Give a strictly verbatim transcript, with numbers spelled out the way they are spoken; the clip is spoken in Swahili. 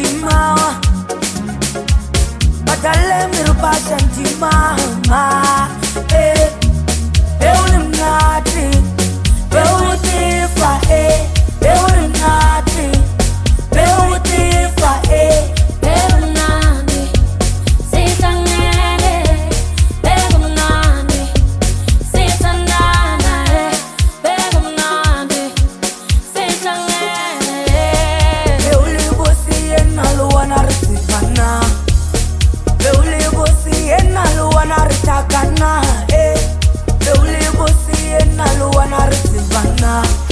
shantima Badale mirupa shantima Eh Euli mnati Euli tifa eh Euli mnati Euli tifa eh Euli nani Sitangene Euli nani Sitangana Euli nani Sitangene Euli bosi enaluwana risivana Euli bosi enaluwana ritakana Eh Euli bosi enaluwana risivana